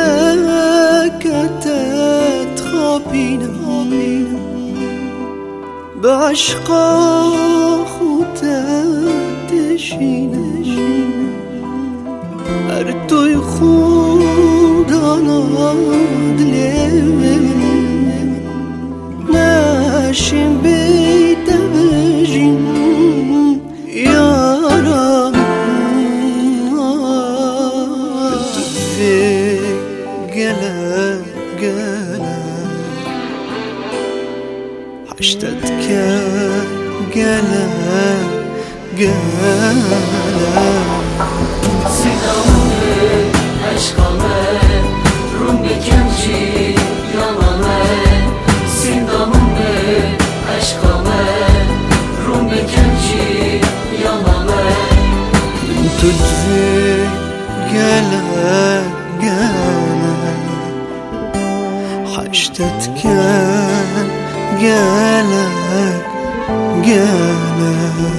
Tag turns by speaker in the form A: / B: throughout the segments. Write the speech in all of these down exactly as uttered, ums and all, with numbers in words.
A: مملکتت خوابینم، به عشقا خودت دشینم، هر توی خودانا دلم نشیم بیده بجیم یارم. تو دوی گله گله حشتت که گله گله
B: Sevdamı aşkame Rum bekemci yaname Sevdamı aşkame Rum bekemci yaname
A: تو دوی گله گله حشتت که گله گله.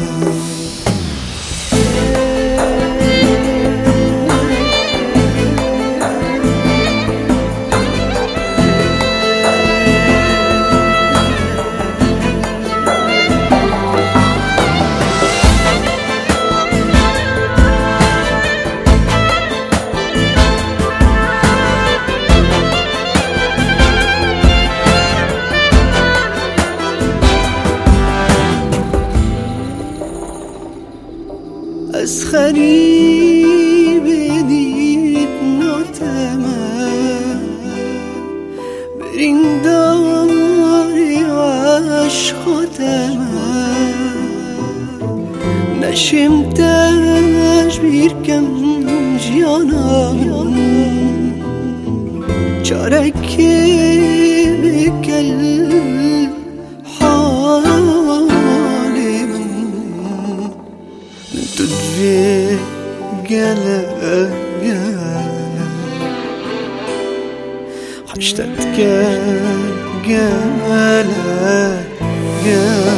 A: از خریب دید ناتمه برین داری عشقاتمه نشیم تشبیر کم جانم چارکی بکل تو دوی گله گله حشتت که گله گله.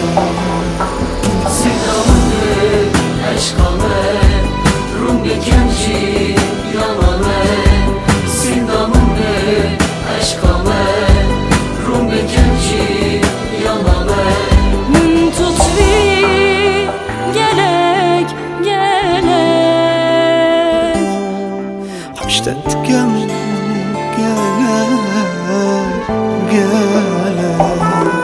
B: Sevdamı aşkame Rum bekemci yaname Sevdamı aşkame Rum bekemci yaname
C: Tutvi gelek gelek
A: حشتت که گله گله